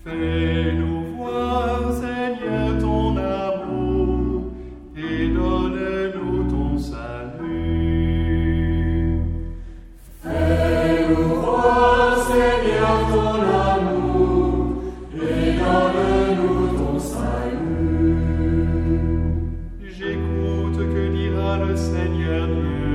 Fais-nous voir, Seigneur, ton amour et donne-nous ton salut. Fais-nous voir, Seigneur, ton amour et donne-nous ton salut. J'écoute, que dira le Seigneur Dieu.